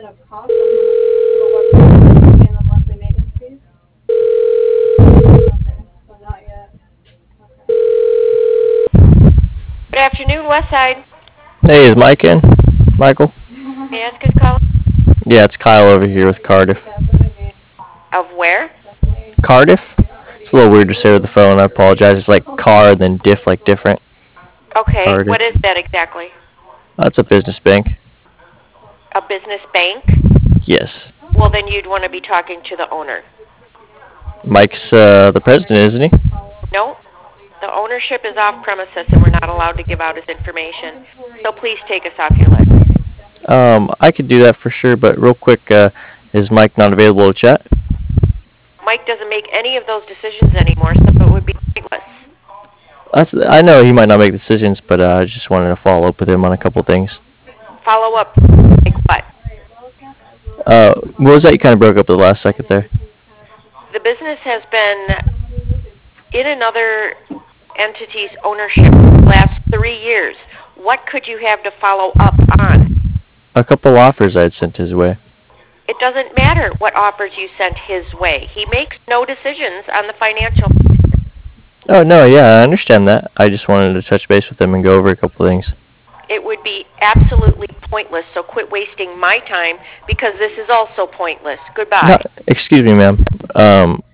Good afternoon, Westside. Hey, is Mike in? Michael? May I ask who's calling? Yeah, it's Kyle over here with Cardiff. Of where? Cardiff? It's a little weird to say with the phone. I apologize. It's like car, then diff, like different. Okay, what Cardiff. is that exactly? That's a business bank. A business bank? Yes. Well, then you'd want to be talking to the owner. Mike's the president, isn't he? No, the ownership is off premises and we're not allowed to give out his information. So please take us off your list. I could do that for sure, but real quick, is Mike not available to chat? Mike doesn't make any of those decisions anymore, so it would be pointless. I know he might not make decisions, but I just wanted to follow up with him on a couple things. Follow up, like what? What was that? You kind of broke up at the last second there. The business has been in another entity's ownership for the last 3 years. What could you have to follow up on? A couple offers I had sent his way. It doesn't matter what offers you sent his way. He makes no decisions on the financial. Oh no, yeah, I understand that. I just wanted to touch base with him and go over a couple things. It would be absolutely pointless, so quit wasting my time because this is also pointless. No, Goodbye. excuse me, ma'am.